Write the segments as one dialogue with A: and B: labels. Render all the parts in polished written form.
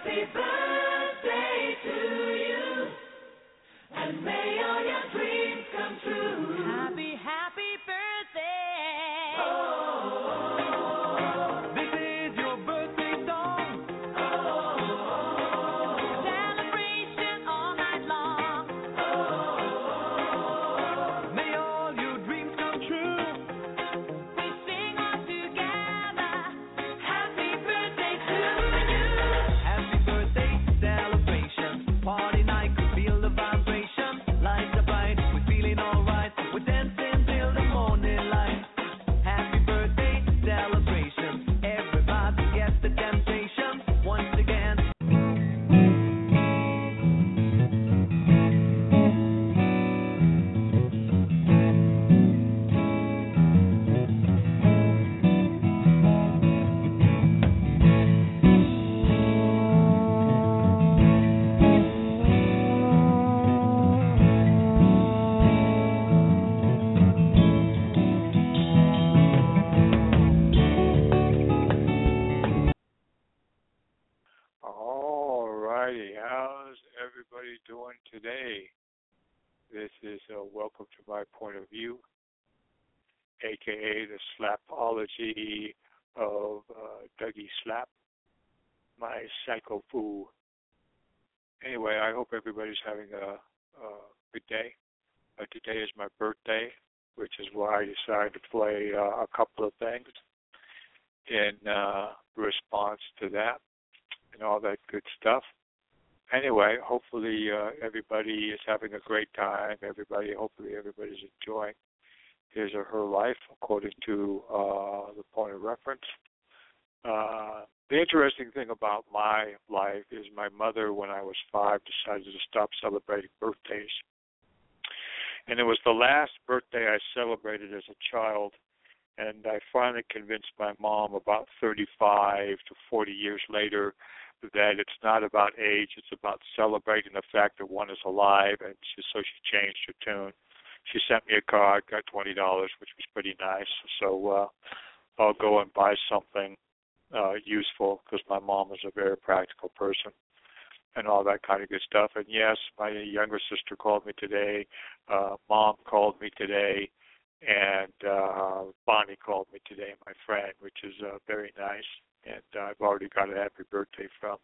A: birthday to you, and may all your dreams come true.
B: Happy, happy birthday.
A: This is your birthday song.
B: Celebration all night long.
A: May all your dreams come true.
B: We sing all together. Happy birthday to you.
A: Happy birthday celebration. Party night, feel the vibration. Lights are bright, we're feeling alright. We're dancing till the morning light. Happy birthday celebration. Everybody gets the temptation. Once again.
C: All righty, how's everybody doing today? This is Welcome to My Point of View, aka the Slapology of Dougie Slap, my psycho foo. Anyway, I hope everybody's having a good day. Today is my birthday, which is why I decided to play a couple of things in response to that and all that good stuff. Anyway, hopefully everybody is having a great time. Hopefully everybody's enjoying his or her life according to the point of reference. The interesting thing about my life is my mother, when I was 5, decided to stop celebrating birthdays. And it was the last birthday I celebrated as a child, and I finally convinced my mom about 35 to 40 years later that it's not about age, it's about celebrating the fact that one is alive, and so she changed her tune. She sent me a card, got $20, which was pretty nice, so I'll go and buy something useful, because my mom is a very practical person and all that kind of good stuff. And yes, my younger sister called me today, Mom called me today, and Bonnie called me today, my friend, which is very nice. And I've already got a happy birthday from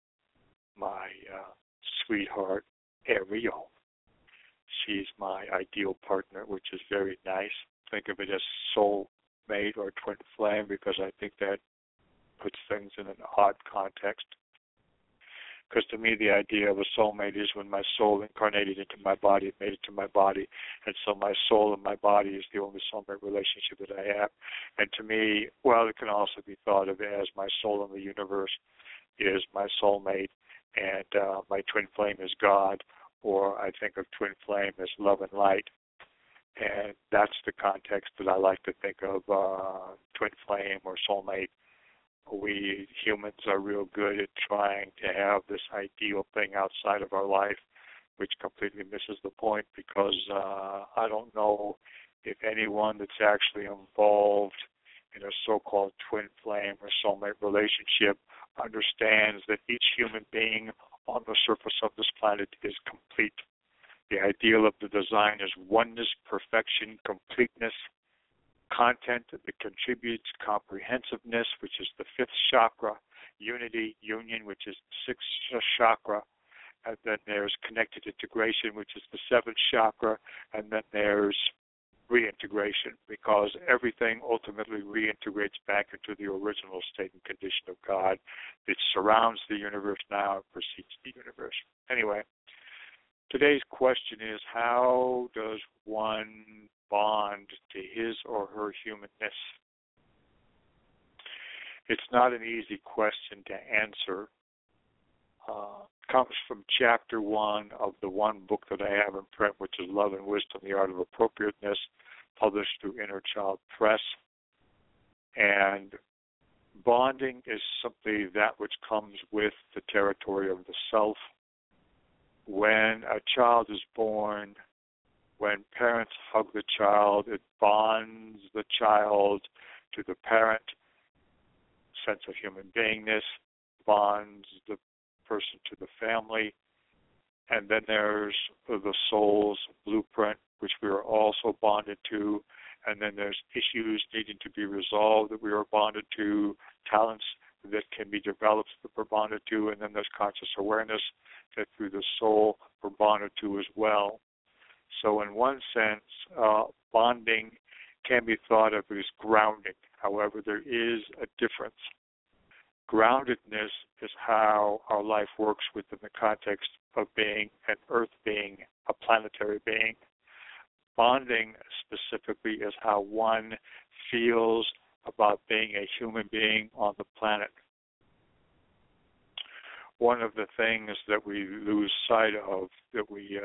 C: my sweetheart, Ariel. She's my ideal partner, which is very nice. Think of it as soulmate or twin flame, because I think that puts things in an odd context. Because to me, the idea of a soulmate is when my soul incarnated into my body, it made it to my body. And so my soul and my body is the only soulmate relationship that I have. And to me, well, it can also be thought of as my soul in the universe is my soulmate, and my twin flame is God, or I think of twin flame as love and light. And that's the context that I like to think of twin flame or soulmate. We humans are real good at trying to have this ideal thing outside of our life, which completely misses the point, because I don't know if anyone that's actually involved in a so-called twin flame or soulmate relationship understands that each human being on the surface of this planet is complete. The ideal of the design is oneness, perfection, completeness, content that contributes comprehensiveness, which is the 5th chakra, unity, union, which is the 6th chakra, and then there's connected integration, which is the 7th chakra, and then there's reintegration, because everything ultimately reintegrates back into the original state and condition of God that surrounds the universe now and precedes the universe. Anyway, today's question is, how does one bond to his or her humanness? It's not an easy question to answer. Comes from chapter 1 of the one book that I have in print, which is Love and Wisdom, The Art of Appropriateness, published through Inner Child Press. And bonding is simply that which comes with the territory of the self. When a child is born, when parents hug the child, it bonds the child to the parent. Sense of human beingness bonds the person to the family. And then there's the soul's blueprint, which we are also bonded to. And then there's issues needing to be resolved that we are bonded to, talents that can be developed that we're bonded to, and then there's conscious awareness that through the soul we're bonded to as well. So in one sense, bonding can be thought of as grounding. However, there is a difference. Groundedness is how our life works within the context of being an earth being, a planetary being. Bonding specifically is how one feels about being a human being on the planet. One of the things that we lose sight of, that we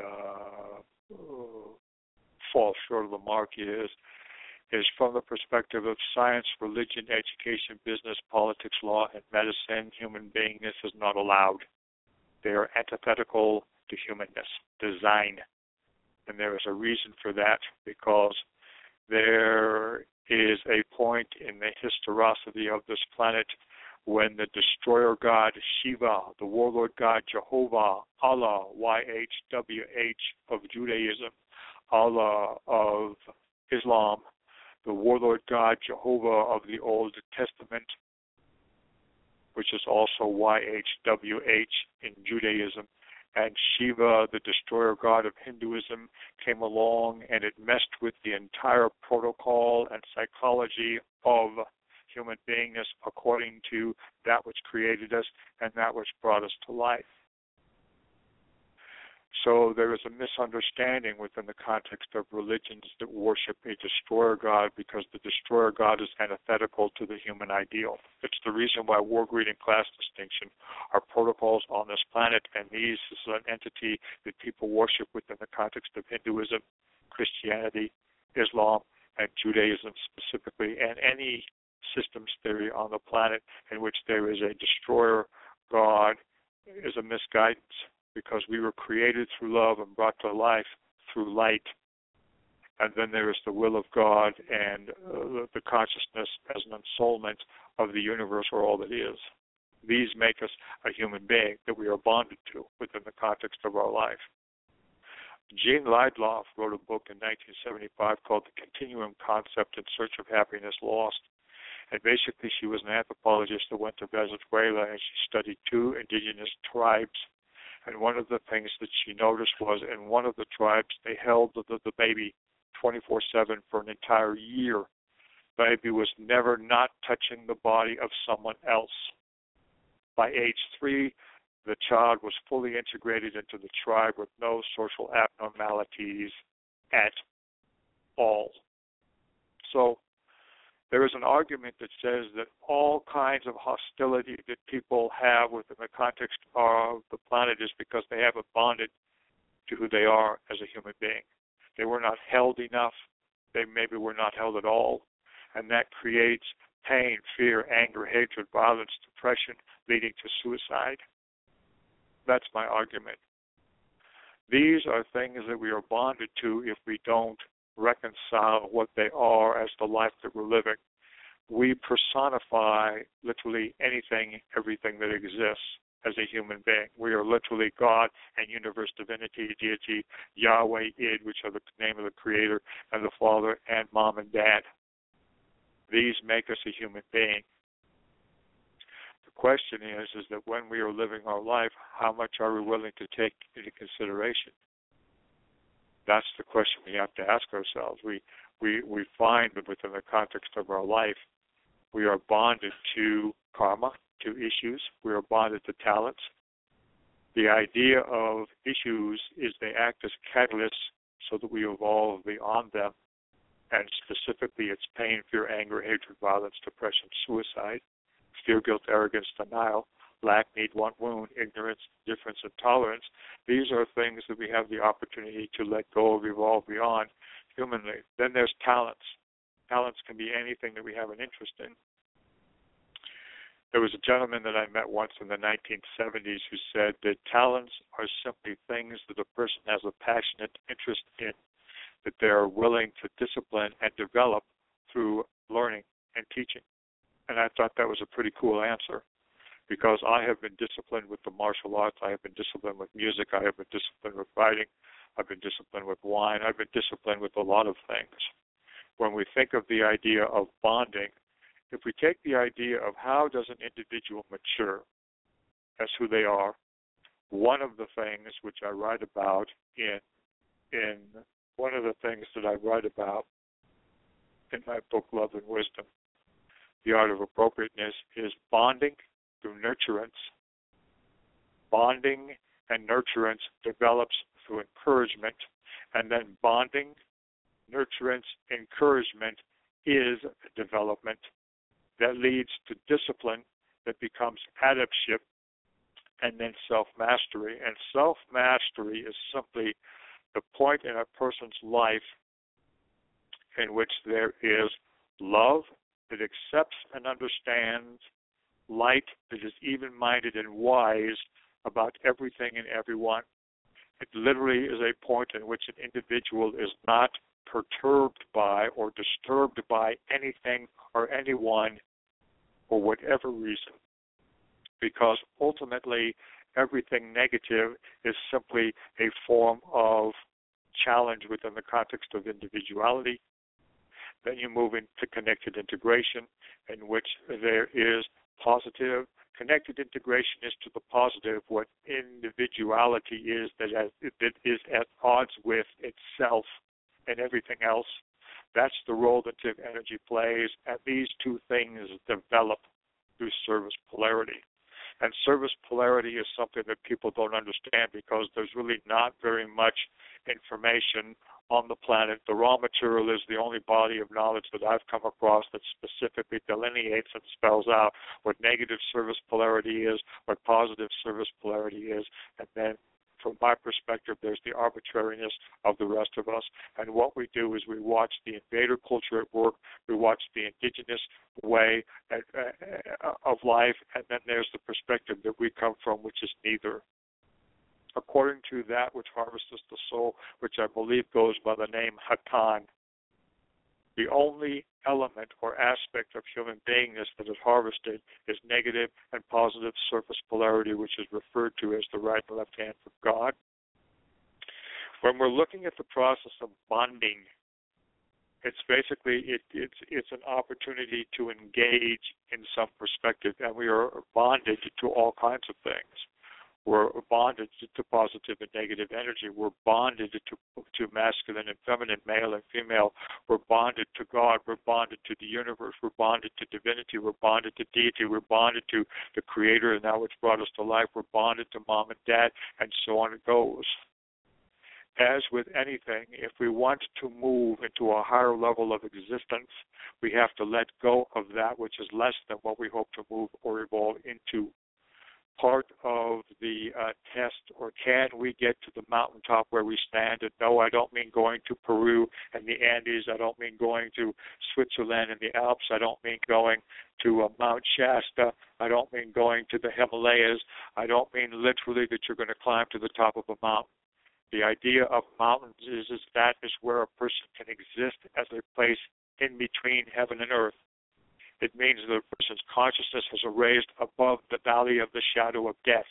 C: fall short of the mark is from the perspective of science, religion, education, business, politics, law, and medicine, human beingness is not allowed. They are antithetical to humanness, design. And there is a reason for that, because there is a point in the historicity of this planet when the destroyer god Shiva, the warlord god Jehovah, Allah, YHWH of Judaism, Allah of Islam, the warlord god Jehovah of the Old Testament, which is also YHWH in Judaism, and Shiva, the destroyer god of Hinduism, came along and it messed with the entire protocol and psychology of human beingness according to that which created us and that which brought us to life. So there is a misunderstanding within the context of religions that worship a destroyer god, because the destroyer god is antithetical to the human ideal. It's the reason why war, greed, and class distinction are protocols on this planet, and this is an entity that people worship within the context of Hinduism, Christianity, Islam, and Judaism specifically, and any systems theory on the planet in which there is a destroyer god is a misguidance, because we were created through love and brought to life through light. And then there is the will of God and the consciousness as an ensoulment of the universe, or all that is. These make us a human being that we are bonded to within the context of our life. Jean Lidloff wrote a book in 1975 called The Continuum Concept in Search of Happiness Lost. And basically she was an anthropologist that went to Venezuela, and she studied 2 indigenous tribes. And one of the things that she noticed was in one of the tribes, they held the baby 24/7 for an entire year. The baby was never not touching the body of someone else. By age 3, the child was fully integrated into the tribe with no social abnormalities at all. So there is an argument that says that all kinds of hostility that people have within the context of the planet is because they haven't bonded to who they are as a human being. They were not held enough. They maybe were not held at all. And that creates pain, fear, anger, hatred, violence, depression, leading to suicide. That's my argument. These are things that we are bonded to if we don't reconcile what they are as the life that we're living. We personify literally anything, everything that exists as a human being. We are literally God and universe, divinity, deity, Yahweh, Id, which are the name of the Creator, and the Father, and Mom and Dad. These make us a human being. The question is that when we are living our life, how much are we willing to take into consideration? That's the question we have to ask ourselves. We find that within the context of our life, we are bonded to karma, to issues. We are bonded to talents. The idea of issues is they act as catalysts so that we evolve beyond them. And specifically, it's pain, fear, anger, hatred, violence, depression, suicide, fear, guilt, arrogance, denial, lack, need, want, wound, ignorance, indifference, and tolerance. These are things that we have the opportunity to let go of, evolve beyond humanly. Then there's talents. Talents can be anything that we have an interest in. There was a gentleman that I met once in the 1970s who said that talents are simply things that a person has a passionate interest in, that they're willing to discipline and develop through learning and teaching. And I thought that was a pretty cool answer. because I have been disciplined with the martial arts, I have been disciplined with music, I have been disciplined with writing, I've been disciplined with wine, I've been disciplined with a lot of things. When we think of the idea of bonding, if we take the idea of how does an individual mature as who they are, one of the things which I write about in one of the things that I write about in my book, Love and Wisdom, The Art of Appropriateness, is bonding through nurturance. Bonding and nurturance develops through encouragement, and then bonding, nurturance, encouragement is development that leads to discipline that becomes adeptship, and then self-mastery. And self-mastery is simply the point in a person's life in which there is love that accepts and understands, light that is even-minded and wise about everything and everyone. It literally is a point in which an individual is not perturbed by or disturbed by anything or anyone for whatever reason, because ultimately everything negative is simply a form of challenge within the context of individuality. Then you move into connected integration, in which there is positive. Connected integration is to the positive what individuality is that is at odds with itself and everything else. That's the role that Tiv Energy plays, and these two things develop through service polarity. And service polarity is something that people don't understand because there's really not very much information on the planet. The raw material is the only body of knowledge that I've come across that specifically delineates and spells out what negative service polarity is, what positive service polarity is, and then from my perspective, there's the arbitrariness of the rest of us. And what we do is we watch the invader culture at work, we watch the indigenous way of life, and then there's the perspective that we come from, which is neither. According to that which harvests the soul, which I believe goes by the name Hatan, the only element or aspect of human beingness that is harvested is negative and positive surface polarity, which is referred to as the right and left hand of God. When we're looking at the process of bonding, it's basically it's an opportunity to engage in some perspective, and we are bonded to all kinds of things. We're bonded to positive and negative energy. We're bonded to masculine and feminine, male and female. We're bonded to God. We're bonded to the universe. We're bonded to divinity. We're bonded to deity. We're bonded to the Creator and that which brought us to life. We're bonded to mom and dad, and so on it goes. As with anything, if we want to move into a higher level of existence, we have to let go of that which is less than what we hope to move or evolve into. Part of the test, or can we get to the mountaintop where we stand? And no, I don't mean going to Peru and the Andes. I don't mean going to Switzerland and the Alps. I don't mean going to Mount Shasta. I don't mean going to the Himalayas. I don't mean literally that you're going to climb to the top of a mountain. The idea of mountains is that is where a person can exist as a place in between heaven and earth. It means that a person's consciousness has raised above the valley of the shadow of death.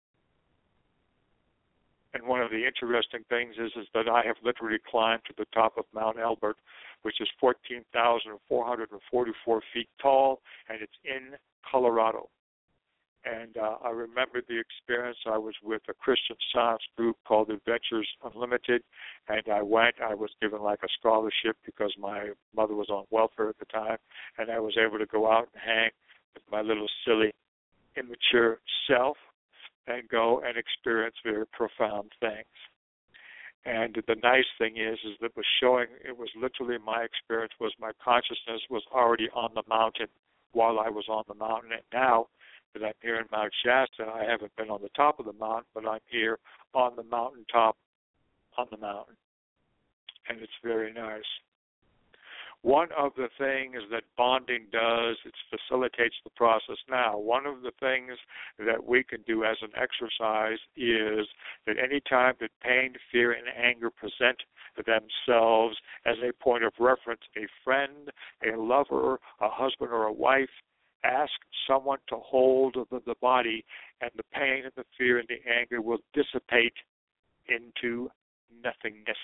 C: And one of the interesting things is that I have literally climbed to the top of Mount Elbert, which is 14,444 feet tall, and it's in Colorado. And I remember the experience. I was with a Christian Science group called Adventures Unlimited, and I went. I was given like a scholarship because my mother was on welfare at the time, and I was able to go out and hang with my little silly, immature self and go and experience very profound things. And the nice thing is that it was literally my experience was my consciousness was already on the mountain while I was on the mountain, and now that I'm here in Mount Shasta, I haven't been on the top of the mountain, but I'm here on the mountaintop on the mountain. And it's very nice. One of the things that bonding does, it facilitates the process now. One of the things that we can do as an exercise is that any time that pain, fear, and anger present themselves as a point of reference, a friend, a lover, a husband or a wife, Ask someone to hold the body, and the pain and the fear and the anger will dissipate into nothingness.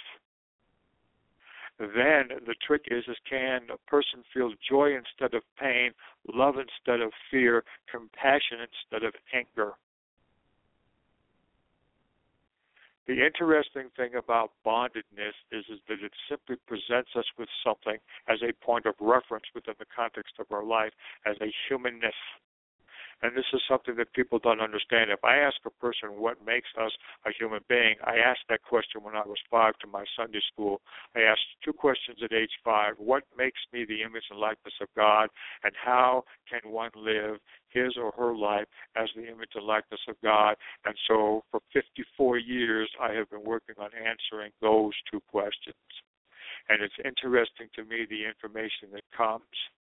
C: Then the trick is can a person feel joy instead of pain, love instead of fear, compassion instead of anger? The interesting thing about bondedness is that it simply presents us with something as a point of reference within the context of our life, as a humanness. And this is something that people don't understand. If I ask a person what makes us a human being, I asked that question when I was 5 to my Sunday school. I asked 2 questions at age 5. What makes me the image and likeness of God, and how can one live his or her life as the image and likeness of God? And so for 54 years, I have been working on answering those 2 questions. And it's interesting to me the information that comes.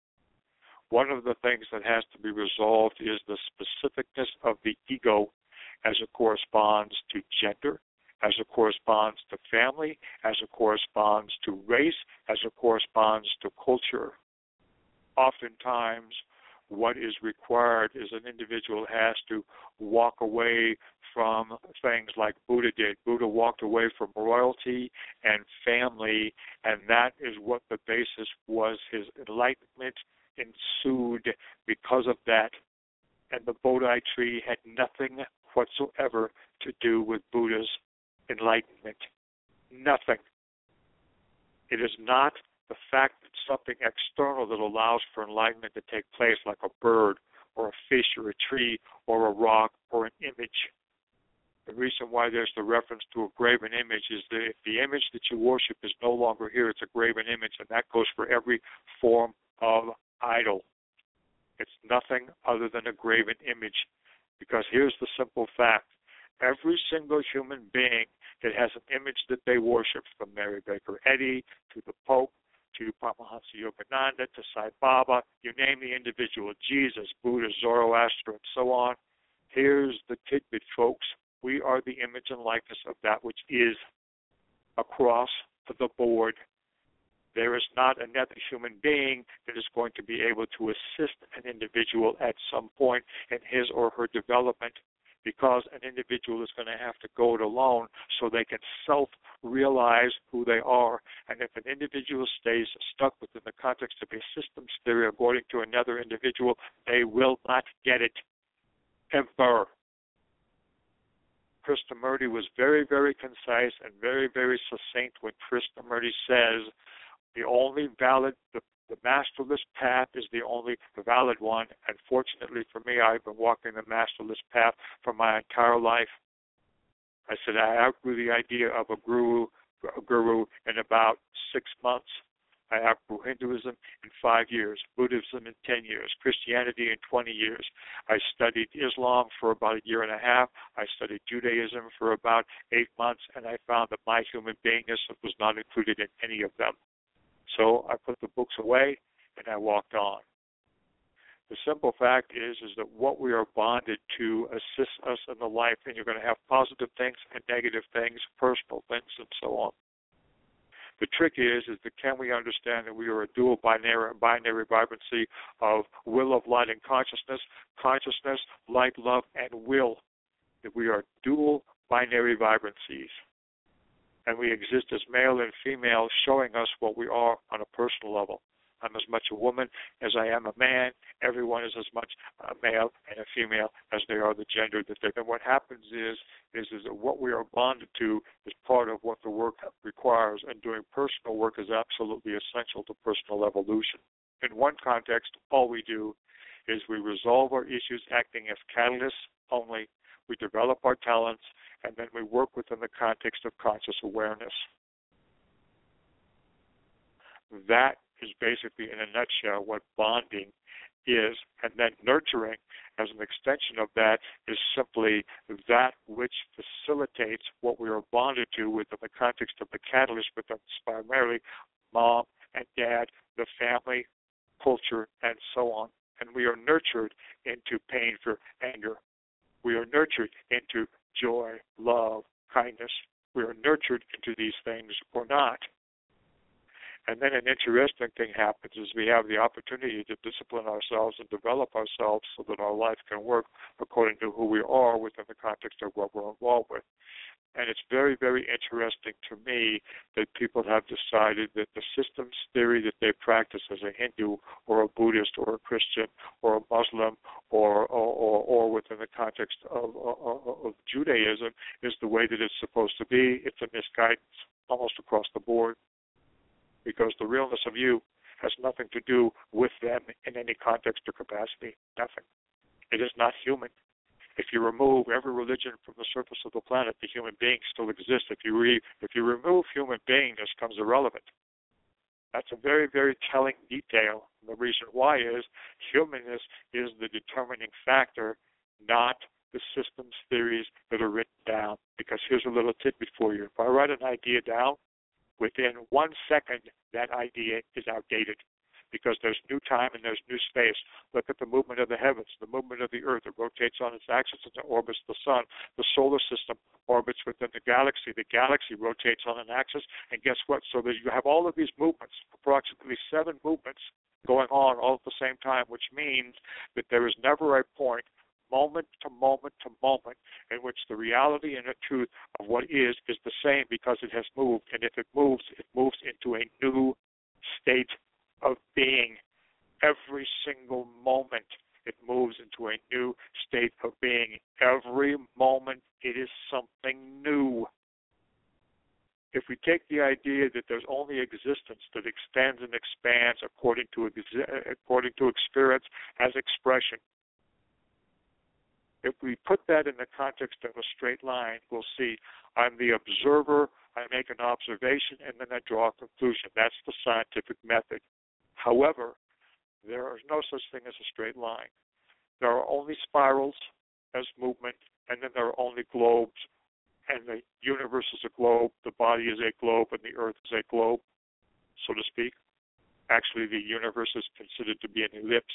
C: One of the things that has to be resolved is the specificness of the ego as it corresponds to gender, as it corresponds to family, as it corresponds to race, as it corresponds to culture. Oftentimes, what is required is an individual has to walk away from things like Buddha did. Buddha walked away from royalty and family, and that is what the basis was. His enlightenment ensued because of that, and the Bodhi tree had nothing whatsoever to do with Buddha's enlightenment. Nothing. It is not the fact that something external that allows for enlightenment to take place, like a bird or a fish or a tree or a rock or an image. The reason why there's the reference to a graven image is that if the image that you worship is no longer here, it's a graven image, and that goes for every form of idol. It's nothing other than a graven image. Because here's the simple fact. Every single human being that has an image that they worship, from Mary Baker Eddy to the Pope to Paramahansa Yogananda to Sai Baba, you name the individual, Jesus, Buddha, Zoroaster, and so on. Here's the tidbit, folks. We are the image and likeness of that which is, across the board. There is not another human being that is going to be able to assist an individual at some point in his or her development, because an individual is going to have to go it alone so they can self-realize who they are. And if an individual stays stuck within the context of a systems theory according to another individual, they will not get it, ever. Krishnamurti was very, very concise and very, very succinct when Krishnamurti says, the only valid, the masterless path is the only valid one. And fortunately for me, I've been walking the masterless path for my entire life. I said I outgrew the idea of a guru in about 6 months. I outgrew Hinduism in 5 years, Buddhism in 10 years, Christianity in 20 years. I studied Islam for about a year and a half. I studied Judaism for about 8 months, and I found that my human beingness was not included in any of them. So I put the books away, and I walked on. The simple fact is that what we are bonded to assists us in the life, and you're going to have positive things and negative things, personal things, and so on. The trick is that can we understand that we are a dual binary vibrancy of will of light and consciousness, light, love, and will, that we are dual binary vibrancies. And we exist as male and female, showing us what we are on a personal level. I'm as much a woman as I am a man. Everyone is as much a male and a female as they are the gender that they're. And what happens is that what we are bonded to is part of what the work requires, and doing personal work is absolutely essential to personal evolution. In one context, all we do is we resolve our issues acting as catalysts only. We develop our talents, and then we work within the context of conscious awareness. That is basically, in a nutshell, what bonding is. And then nurturing, as an extension of that, is simply that which facilitates what we are bonded to within the context of the catalyst, but that's primarily mom and dad, the family, culture, and so on. And we are nurtured into pain, fear, anger. We are nurtured into joy, love, kindness. We are nurtured into these things or not. And then an interesting thing happens is we have the opportunity to discipline ourselves and develop ourselves so that our life can work according to who we are within the context of what we're involved with. And it's very, very interesting to me that people have decided that the systems theory that they practice as a Hindu or a Buddhist or a Christian or a Muslim or within the context of Judaism is the way that it's supposed to be. It's a misguidance almost across the board, because the realness of you has nothing to do with them in any context or capacity. Nothing. It is not human. If you remove every religion from the surface of the planet, the human being still exists. If you remove human beingness, comes irrelevant. That's a very, very telling detail. And the reason why is humanness is the determining factor, not the systems theories that are written down. Because here's a little tidbit for you. If I write an idea down, within 1 second, that idea is outdated, because there's new time and there's new space. Look at the movement of the heavens, the movement of the earth. It rotates on its axis and it orbits the sun. The solar system orbits within the galaxy. The galaxy rotates on an axis, and guess what? So that you have all of these movements, approximately 7 movements going on all at the same time, which means that there is never a point, moment to moment to moment, in which the reality and the truth of what is the same, because it has moved. And if it moves into a new state of being. Every single moment it moves into a new state of being. Every moment it is something new. If we take the idea that there's only existence that extends and expands according to experience as expression, if we put that in the context of a straight line, we'll see I'm the observer, I make an observation, and then I draw a conclusion. That's the scientific method. However, there is no such thing as a straight line. There are only spirals as movement, and then there are only globes, and the universe is a globe, the body is a globe, and the earth is a globe, so to speak. Actually, the universe is considered to be an ellipse.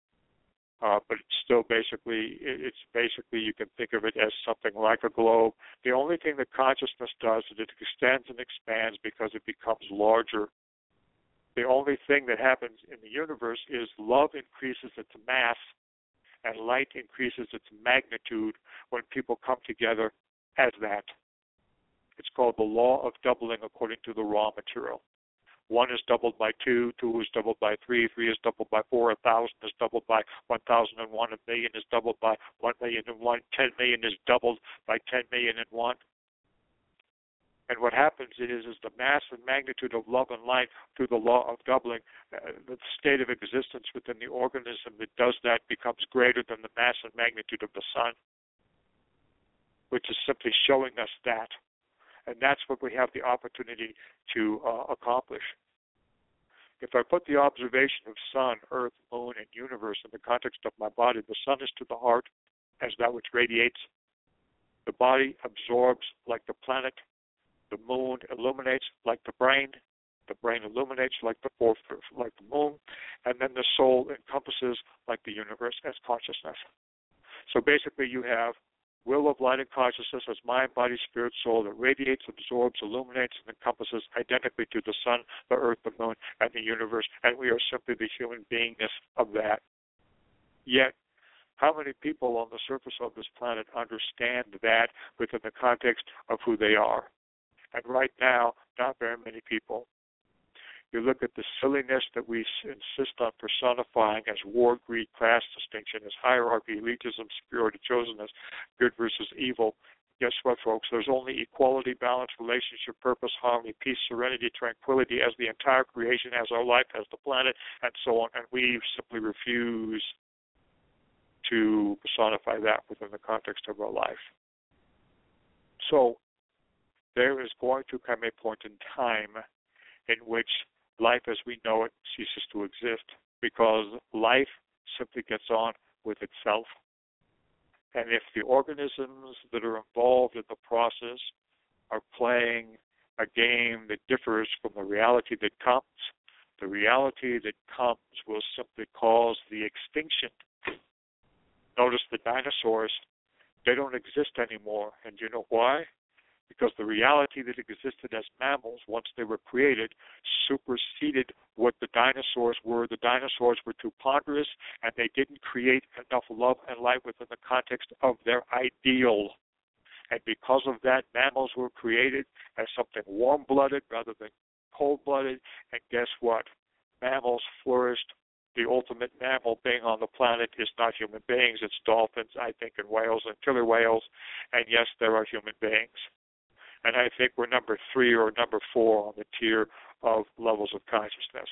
C: But it's still basically, you can think of it as something like a globe. The only thing that consciousness does is it extends and expands because it becomes larger. The only thing that happens in the universe is love increases its mass and light increases its magnitude when people come together as that. It's called the law of doubling according to the raw material. 1 is doubled by 2, 2 is doubled by 3, 3 is doubled by 4, 1,000 is doubled by 1,001, 1,000,000 is doubled by 1,000,001, 10 million is doubled by 10,000,001. And what happens is the mass and magnitude of love and light through the law of doubling, the state of existence within the organism that does that becomes greater than the mass and magnitude of the sun, which is simply showing us that. And that's what we have the opportunity to accomplish. If I put the observation of sun, earth, moon, and universe in the context of my body, the sun is to the heart as that which radiates. The body absorbs like the planet. The moon illuminates like the brain. The brain illuminates like the moon. And then the soul encompasses like the universe as consciousness. So basically you have will of light and consciousness as mind, body, spirit, soul that radiates, absorbs, illuminates, and encompasses identically to the sun, the earth, the moon, and the universe. And we are simply the human beingness of that. Yet, how many people on the surface of this planet understand that within the context of who they are? And right now, not very many people. You look at the silliness that we insist on personifying as war, greed, class distinction, as hierarchy, elitism, superiority, chosenness, good versus evil. Guess what, folks? There's only equality, balance, relationship, purpose, harmony, peace, serenity, tranquility as the entire creation, as our life, as the planet, and so on. And we simply refuse to personify that within the context of our life. So there is going to come a point in time in which life as we know it ceases to exist, because life simply gets on with itself. And if the organisms that are involved in the process are playing a game that differs from the reality that comes, the reality that comes will simply cause the extinction. Notice the dinosaurs, they don't exist anymore. And you know why? because the reality that existed as mammals once they were created superseded what the dinosaurs were. The dinosaurs were too ponderous, and they didn't create enough love and light within the context of their ideal. And because of that, mammals were created as something warm-blooded rather than cold-blooded. And guess what? Mammals flourished. The ultimate mammal being on the planet is not human beings. It's dolphins, I think, and whales and killer whales. And yes, there are human beings. And I think we're number 3 or number 4 on the tier of levels of consciousness.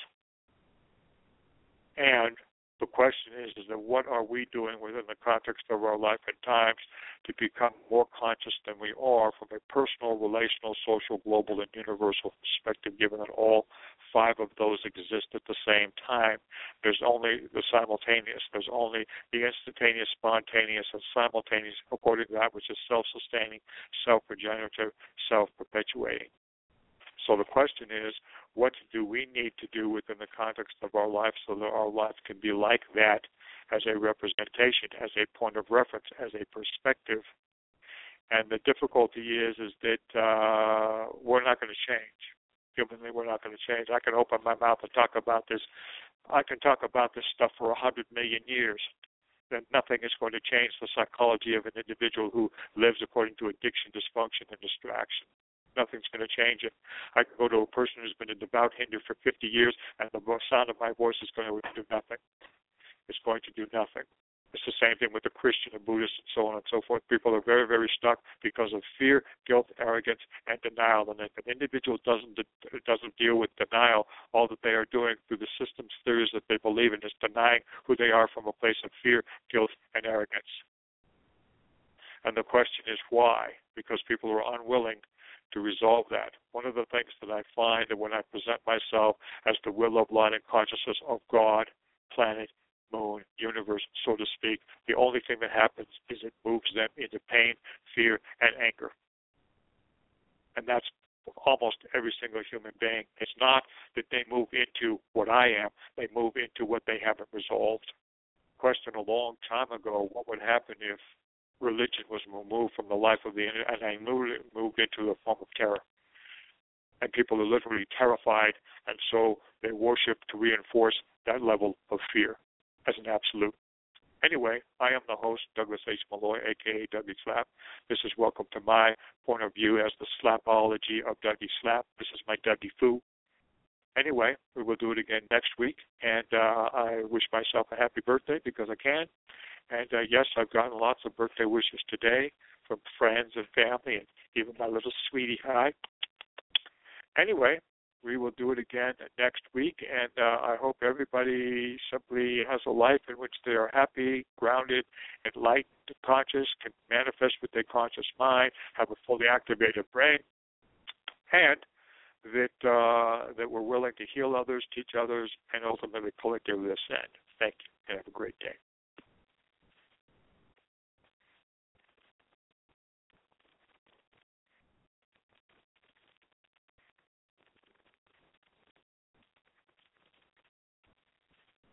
C: And the question is that what are we doing within the context of our life and times to become more conscious than we are from a personal, relational, social, global, and universal perspective, given that all 5 of those exist at the same time? There's only the simultaneous. There's only the instantaneous, spontaneous, and simultaneous, according to that which is self-sustaining, self-regenerative, self-perpetuating. So the question is, what do we need to do within the context of our life so that our life can be like that as a representation, as a point of reference, as a perspective? And the difficulty is that we're not going to change. Humanly, we're not going to change. I can open my mouth and talk about this. I can talk about this stuff for 100 million years. Then nothing is going to change the psychology of an individual who lives according to addiction, dysfunction, and distraction. Nothing's going to change it. I can go to a person who's been a devout Hindu for 50 years, and the sound of my voice is going to do nothing. It's going to do nothing. It's the same thing with the Christian and Buddhist and so on and so forth. People are very, very stuck because of fear, guilt, arrogance, and denial. And if an individual doesn't deal with denial, all that they are doing through the systems theories that they believe in is denying who they are from a place of fear, guilt, and arrogance. And the question is why? Because people are unwilling to resolve that. One of the things that I find that when I present myself as the will of light and consciousness of God, planet, moon, universe, so to speak, the only thing that happens is it moves them into pain, fear, and anger. And that's almost every single human being. It's not that they move into what I am, they move into what they haven't resolved. Question a long time ago, what would happen if religion was removed from the life of the and I moved into a form of terror. And people are literally terrified, and so they worship to reinforce that level of fear as an absolute. Anyway, I am the host, Douglas H. Malloy, a.k.a. Dougie Slap. This is welcome to my point of view as the Slapology of Dougie Slap. This is my Dougie Foo. Anyway, we will do it again next week, and I wish myself a happy birthday because I can. And yes, I've gotten lots of birthday wishes today from friends and family and even my little sweetie. Hi. Anyway, we will do it again next week, and I hope everybody simply has a life in which they are happy, grounded, enlightened, conscious, can manifest with their conscious mind, have a fully activated brain, and that we're willing to heal others, teach others, and ultimately collectively ascend. Thank you, and have a great day.